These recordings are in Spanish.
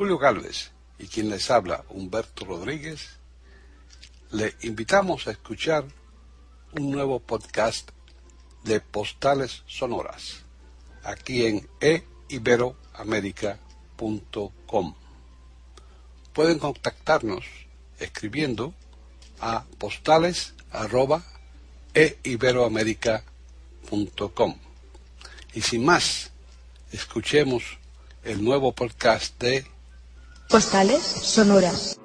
Julio Gálvez y quien les habla, Humberto Rodríguez, le invitamos a escuchar un nuevo podcast de Postales Sonoras, aquí en eiberoamerica.com. Pueden contactarnos escribiendo a postales@eiberoamerica.com. Y sin más, escuchemos el nuevo podcast de Postales Sonoras.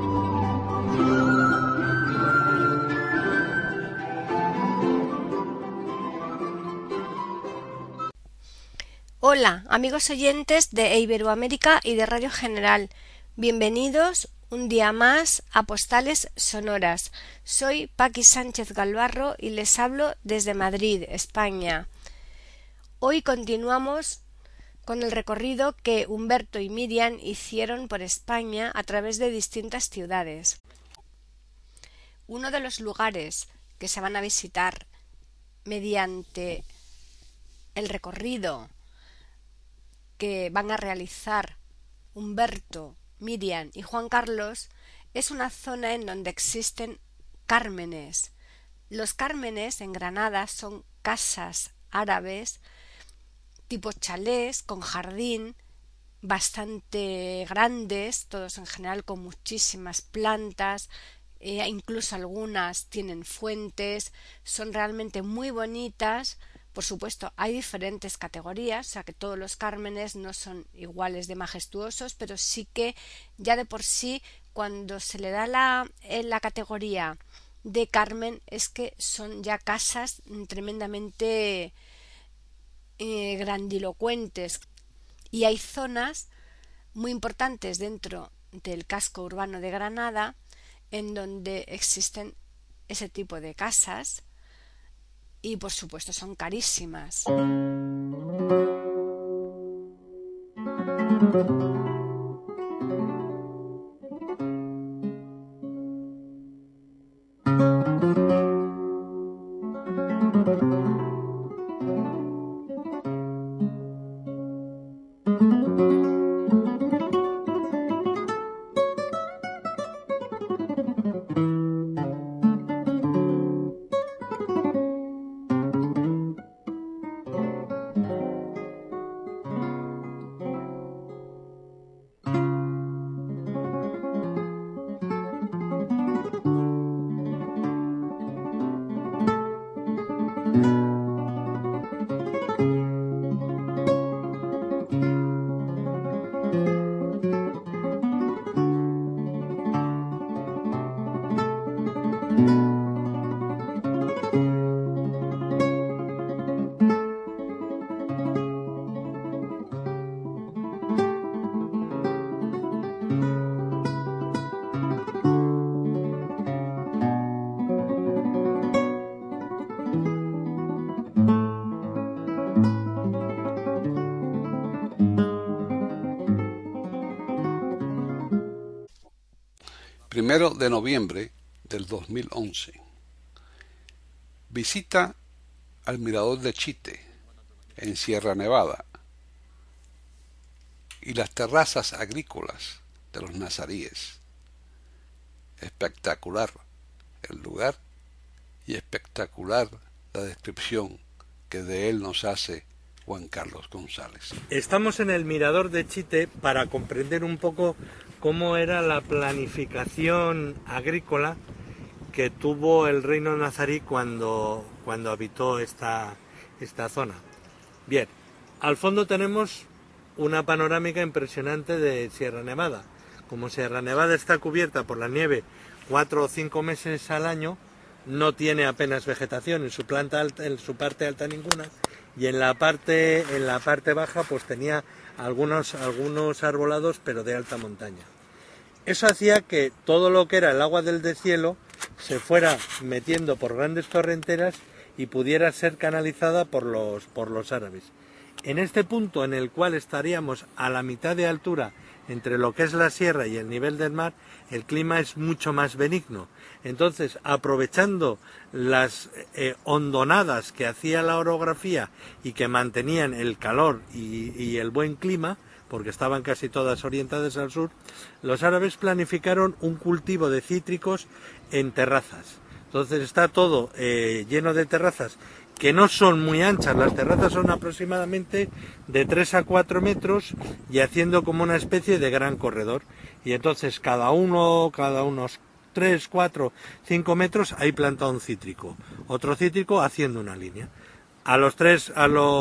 Hola, amigos oyentes de Iberoamérica y de Radio General. Bienvenidos un día más a Postales Sonoras. Soy Paqui Sánchez Galvarro y les hablo desde Madrid, España. Hoy continuamos con el recorrido que Humberto y Miriam hicieron por España a través de distintas ciudades. Uno de los lugares que se van a visitar mediante el recorrido que van a realizar Humberto, Miriam y Juan Carlos es una zona en donde existen cármenes. Los cármenes en Granada son casas árabes tipo chalés con jardín, bastante grandes, todos en general con muchísimas plantas, incluso algunas tienen fuentes, son realmente muy bonitas. Por supuesto, hay diferentes categorías, o sea que todos los cármenes no son iguales de majestuosos, pero sí que ya de por sí, cuando se le da la categoría de carmen, es que son ya casas tremendamente grandilocuentes. Y hay zonas muy importantes dentro del casco urbano de Granada en donde existen ese tipo de casas. Y por supuesto son carísimas. Primero de noviembre del 2011. Visita al Mirador de Chite, en Sierra Nevada, y las terrazas agrícolas de los nazaríes. Espectacular el lugar y espectacular la descripción que de él nos hace Juan Carlos González. Estamos en el Mirador de Chite para comprender un poco cómo era la planificación agrícola que tuvo el reino nazarí cuando habitó esta zona. Bien, al fondo tenemos una panorámica impresionante de Sierra Nevada. Como Sierra Nevada está cubierta por la nieve 4 o 5 meses al año, no tiene apenas vegetación en su parte alta ninguna, y en la parte baja pues tenía algunos arbolados, pero de alta montaña. Eso hacía que todo lo que era el agua del deshielo se fuera metiendo por grandes torrenteras y pudiera ser canalizada por los árabes. En este punto en el cual estaríamos a la mitad de altura entre lo que es la sierra y el nivel del mar, el clima es mucho más benigno. Entonces, aprovechando las hondonadas que hacía la orografía y que mantenían el calor y el buen clima, porque estaban casi todas orientadas al sur, los árabes planificaron un cultivo de cítricos en terrazas. Entonces está todo lleno de terrazas que no son muy anchas, las terrazas son aproximadamente de 3 a 4 metros y haciendo como una especie de gran corredor. Y entonces cada unos 3, 4, 5 metros hay plantado un cítrico, otro cítrico haciendo una línea. A los 3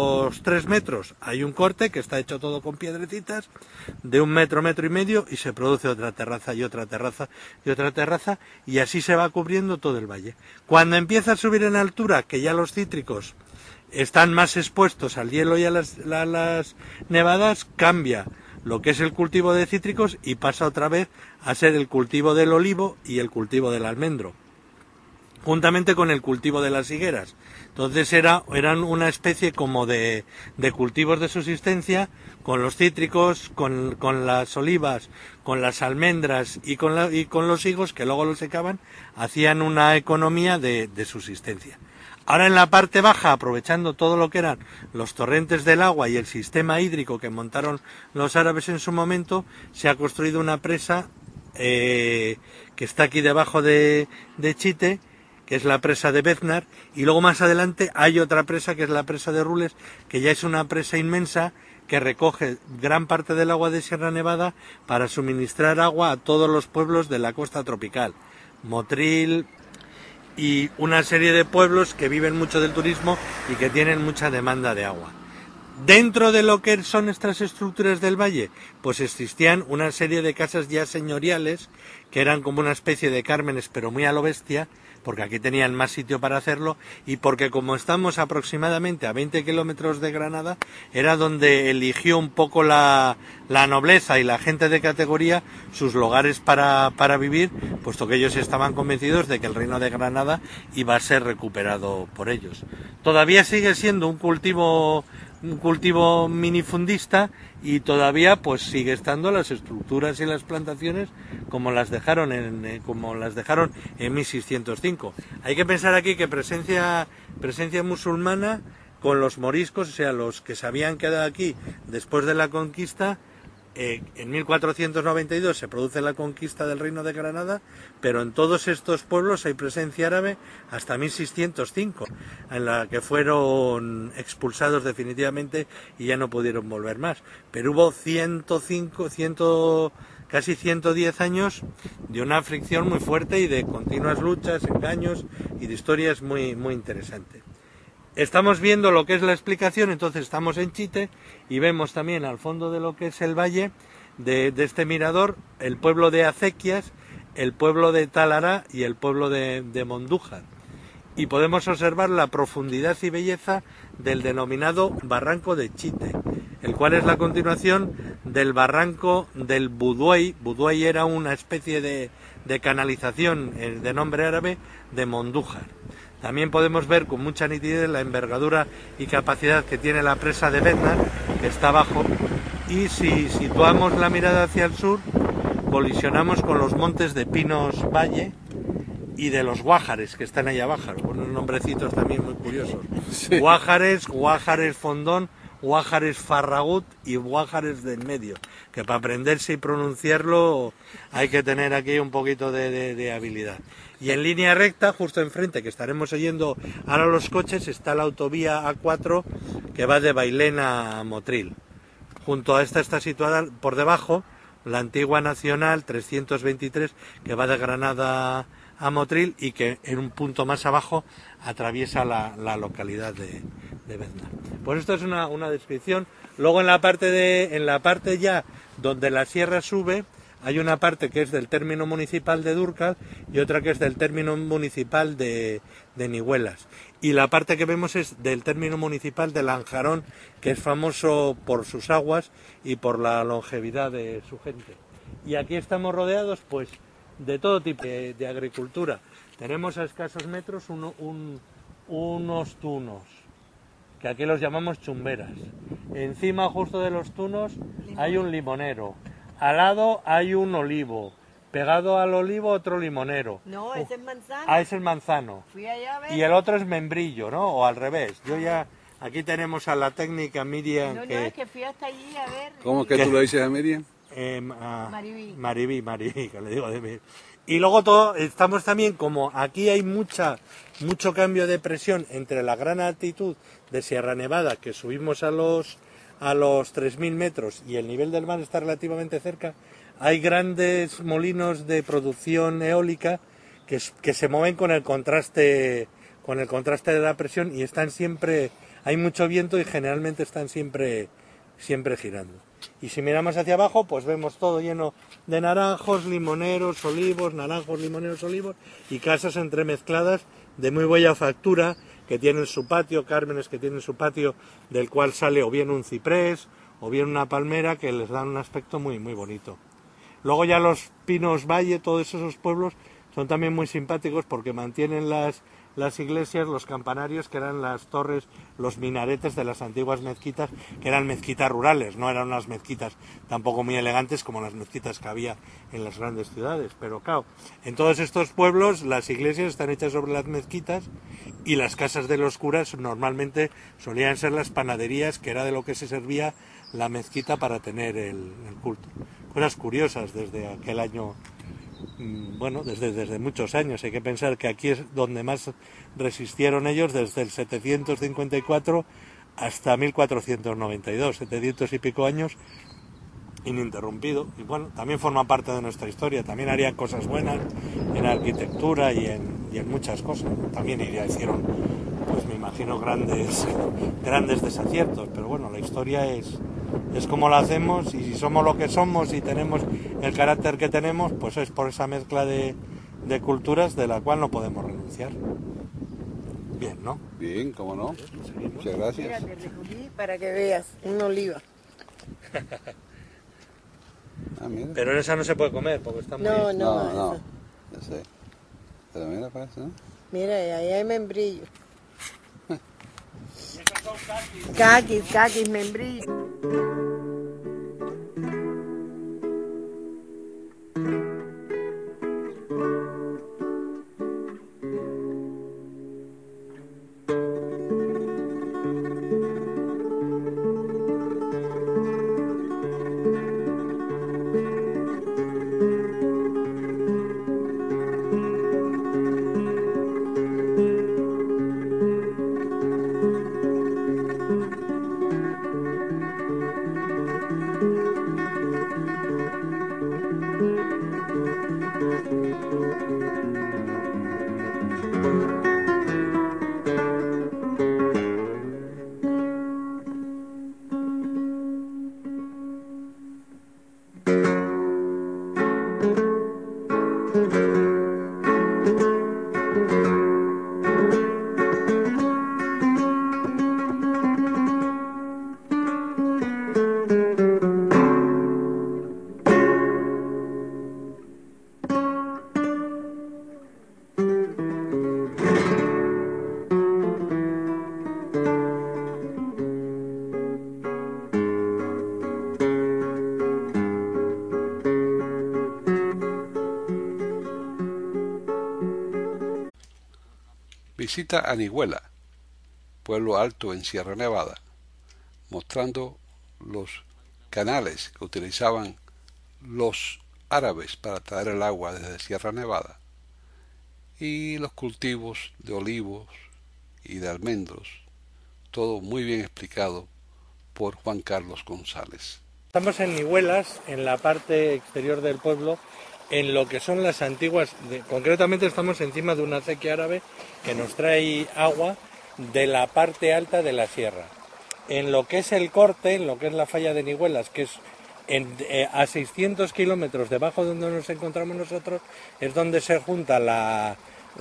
metros hay un corte que está hecho todo con piedrecitas, de 1 metro, metro y medio, y se produce otra terraza y otra terraza y otra terraza, y así se va cubriendo todo el valle. Cuando empieza a subir en altura, que ya los cítricos están más expuestos al hielo y a las nevadas, cambia lo que es el cultivo de cítricos y pasa otra vez a ser el cultivo del olivo y el cultivo del almendro, juntamente con el cultivo de las higueras. Entonces eran una especie como de cultivos de subsistencia, con los cítricos, con las olivas, con las almendras y con los higos, que luego los secaban, hacían una economía de subsistencia. Ahora en la parte baja, aprovechando todo lo que eran los torrentes del agua y el sistema hídrico que montaron los árabes en su momento, se ha construido una presa que está aquí debajo de Chite, que es la presa de Beznar, y luego más adelante hay otra presa que es la presa de Rules, que ya es una presa inmensa que recoge gran parte del agua de Sierra Nevada para suministrar agua a todos los pueblos de la costa tropical, Motril y una serie de pueblos que viven mucho del turismo y que tienen mucha demanda de agua. Dentro de lo que son estas estructuras del valle, pues existían una serie de casas ya señoriales, que eran como una especie de cármenes, pero muy a lo bestia, porque aquí tenían más sitio para hacerlo, y porque como estamos aproximadamente a 20 kilómetros de Granada, era donde eligió un poco la nobleza y la gente de categoría sus lugares para vivir, puesto que ellos estaban convencidos de que el reino de Granada iba a ser recuperado por ellos. Todavía sigue siendo un cultivo minifundista y todavía pues sigue estando las estructuras y las plantaciones como las dejaron en 1605. Hay que pensar aquí que presencia musulmana con los moriscos, o sea, los que se habían quedado aquí después de la conquista. En 1492 se produce la conquista del Reino de Granada, pero en todos estos pueblos hay presencia árabe hasta 1605, en la que fueron expulsados definitivamente y ya no pudieron volver más. Pero hubo casi 110 años de una fricción muy fuerte y de continuas luchas, engaños y de historias muy, muy interesantes. Estamos viendo lo que es la explicación, entonces estamos en Chite y vemos también al fondo de lo que es el valle de este mirador el pueblo de Acequias, el pueblo de Talará y el pueblo de Mondújar. Y podemos observar la profundidad y belleza del denominado Barranco de Chite, el cual es la continuación del barranco del Buduey. Buduey era una especie de canalización de nombre árabe de Mondújar. También podemos ver con mucha nitidez la envergadura y capacidad que tiene la presa de Beznar, que está abajo, y si situamos la mirada hacia el sur, colisionamos con los montes de Pinos Valle y de los Guájares, que están ahí abajo, con unos nombrecitos también muy curiosos. Sí. Guájares Fondón, Guájares Farragut y Guájares del Medio, que para aprenderse y pronunciarlo hay que tener aquí un poquito de habilidad. Y en línea recta, justo enfrente, que estaremos oyendo ahora los coches, está la autovía A4 que va de Bailén a Motril. Junto a esta está situada por debajo la antigua Nacional 323 que va de Granada a Motril y que en un punto más abajo atraviesa la localidad de Beznar. Pues esto es una descripción. Luego en la parte ya donde la sierra sube, hay una parte que es del término municipal de Dúrcal y otra que es del término municipal de Nihuelas. Y la parte que vemos es del término municipal de Lanjarón, que es famoso por sus aguas y por la longevidad de su gente. Y aquí estamos rodeados pues de todo tipo de agricultura. Tenemos a escasos metros unos tunos, que aquí los llamamos chumberas. Encima justo de los tunos hay un limonero. Al lado hay un olivo, pegado al olivo otro limonero. No, es el manzano. Ah, es el manzano. Fui allá a ver. Y el otro es membrillo, ¿no? O al revés. Yo ya Aquí tenemos a la técnica Miriam. No, es que fui hasta allí a ver. ¿Cómo que tú le dices a Miriam? Maribí, que le digo de mí. Y luego estamos también, como aquí hay mucho cambio de presión entre la gran altitud de Sierra Nevada, que subimos a los 3.000 metros, y el nivel del mar está relativamente cerca, hay grandes molinos de producción eólica que se mueven con el contraste de la presión, y están siempre, hay mucho viento y generalmente están siempre girando. Y si miramos hacia abajo, pues vemos todo lleno de naranjos, limoneros, olivos, naranjos, limoneros, olivos, y casas entremezcladas de muy buena factura, que tienen su patio, cármenes que tienen su patio, del cual sale o bien un ciprés o bien una palmera, que les dan un aspecto muy, muy bonito. Luego ya los Pinos Valle, todos esos pueblos, son también muy simpáticos porque mantienen las iglesias, los campanarios, que eran las torres, los minaretes de las antiguas mezquitas, que eran mezquitas rurales, no eran unas mezquitas tampoco muy elegantes como las mezquitas que había en las grandes ciudades. Pero claro, en todos estos pueblos las iglesias están hechas sobre las mezquitas, y las casas de los curas normalmente solían ser las panaderías, que era de lo que se servía la mezquita para tener el culto. Cosas curiosas desde aquel año. Bueno, desde muchos años. Hay que pensar que aquí es donde más resistieron ellos, desde el 754 hasta 1492, 700 y pico años ininterrumpido. Y bueno, también forma parte de nuestra historia. También harían cosas buenas en arquitectura y en muchas cosas. También hicieron, pues me imagino, grandes desaciertos. Pero bueno, la historia es como la hacemos, y si somos lo que somos y tenemos el carácter que tenemos, pues es por esa mezcla de culturas de la cual no podemos renunciar. Bien, ¿no? Bien, cómo no. Muchas gracias. Mira, te recogí para que veas una oliva. Mira. Pero esa no se puede comer porque está muy... No, ya sé. Pero mira, parece, ¿no? Mira, ahí hay membrillo. Caquis, membrillo. Visita a Nihuela, pueblo alto en Sierra Nevada, mostrando los canales que utilizaban los árabes para traer el agua desde Sierra Nevada, y los cultivos de olivos y de almendros, todo muy bien explicado por Juan Carlos González. Estamos en Nihuelas, en la parte exterior del pueblo, en lo que son las antiguas, concretamente estamos encima de una acequia árabe que nos trae agua de la parte alta de la sierra. En lo que es el corte, en lo que es la falla de Nihuelas, que es a 600 kilómetros debajo de donde nos encontramos nosotros, es donde se junta la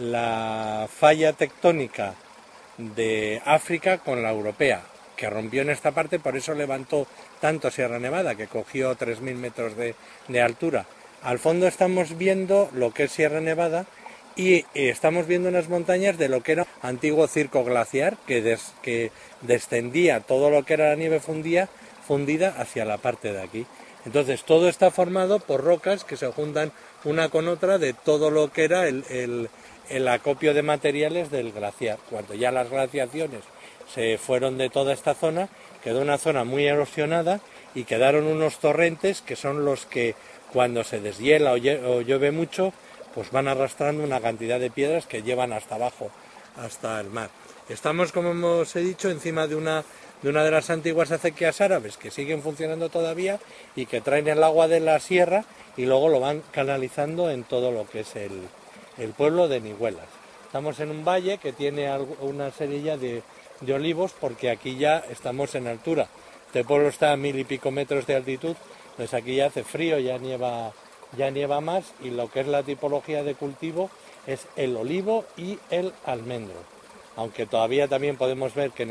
falla tectónica de África con la europea, que rompió en esta parte, por eso levantó tanto Sierra Nevada, que cogió 3.000 metros de altura. Al fondo estamos viendo lo que es Sierra Nevada y estamos viendo unas montañas de lo que era un antiguo circo glaciar que descendía todo lo que era la nieve fundida hacia la parte de aquí. Entonces todo está formado por rocas que se juntan una con otra de todo lo que era el acopio de materiales del glaciar. Cuando ya las glaciaciones se fueron de toda esta zona, quedó una zona muy erosionada y quedaron unos torrentes que son los que cuando se deshiela o llueve mucho, pues van arrastrando una cantidad de piedras que llevan hasta abajo, hasta el mar. Estamos, como os he dicho, encima de una de las antiguas acequias árabes que siguen funcionando todavía y que traen el agua de la sierra y luego lo van canalizando en todo lo que es el pueblo de Nihuelas. Estamos en un valle que tiene una serie ya de olivos, porque aquí ya estamos en altura. Este pueblo está a 1000 y pico metros de altitud, entonces aquí ya hace frío, ya nieva más, y lo que es la tipología de cultivo es el olivo y el almendro. Aunque todavía también podemos ver que en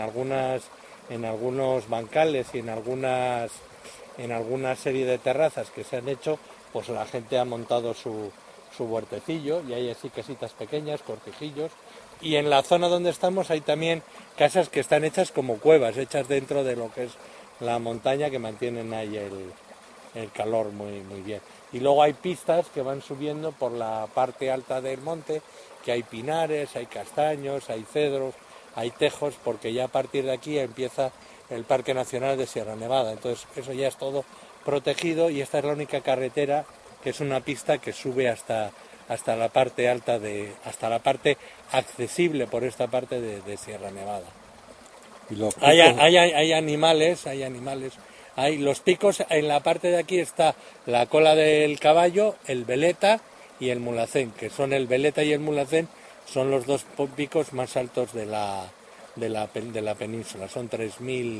algunos bancales y en alguna serie de terrazas que se han hecho, pues la gente ha montado su huertecillo, y hay así casitas pequeñas, cortijillos, y en la zona donde estamos hay también casas que están hechas como cuevas, hechas dentro de lo que es la montaña, que mantienen ahí el calor muy, muy bien. Y luego hay pistas que van subiendo por la parte alta del monte, que hay pinares, hay castaños, hay cedros, hay tejos, porque ya a partir de aquí empieza el Parque Nacional de Sierra Nevada. Entonces eso ya es todo protegido, y esta es la única carretera que es una pista que sube hasta la parte alta, hasta la parte accesible por esta parte de Sierra Nevada. ¿Y los hay animales, hay los picos. En la parte de aquí está la cola del caballo, el veleta y el mulhacén, que son el veleta y el mulhacén, son los dos picos más altos de la península, son 3.200,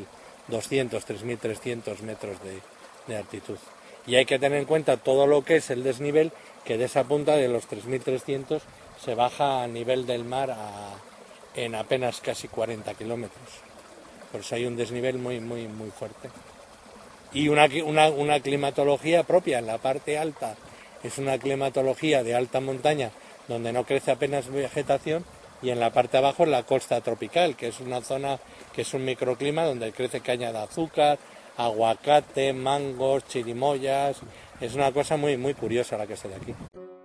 3.300 metros de altitud. Y hay que tener en cuenta todo lo que es el desnivel, que de esa punta de los 3.300 se baja a nivel del mar en apenas casi 40 kilómetros. Por eso hay un desnivel muy, muy, muy fuerte. Y una climatología propia en la parte alta, es una climatología de alta montaña donde no crece apenas vegetación, y en la parte de abajo es la costa tropical, que es una zona que es un microclima donde crece caña de azúcar, aguacate, mangos, chirimoyas. Es una cosa muy, muy curiosa la que se da aquí.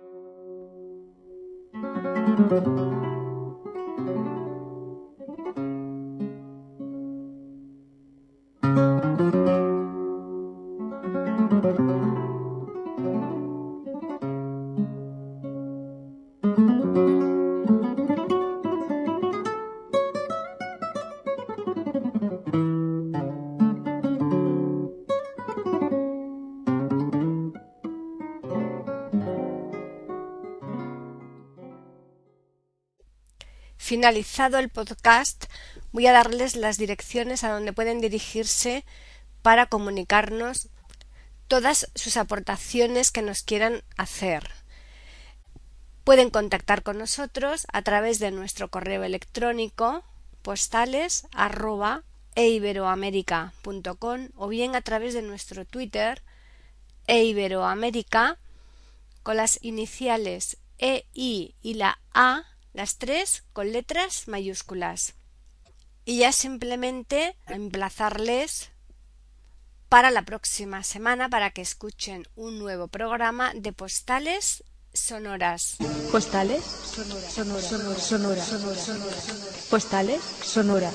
Finalizado el podcast, voy a darles las direcciones a donde pueden dirigirse para comunicarnos todas sus aportaciones que nos quieran hacer. Pueden contactar con nosotros a través de nuestro correo electrónico postales@eiberoamerica.com, o bien a través de nuestro Twitter eiberoamerica, con las iniciales EI y la A, las tres con letras mayúsculas. Y ya simplemente emplazarles para la próxima semana para que escuchen un nuevo programa de Postales Sonoras. Postales sonoras. Postales sonoras.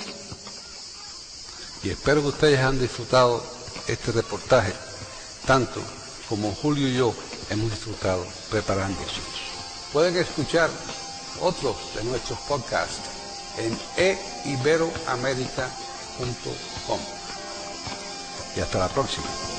Y espero que ustedes han disfrutado este reportaje, tanto como Julio y yo hemos disfrutado preparándose. Pueden escuchar otros de nuestros podcasts en eiberoamerica.com. Y hasta la próxima.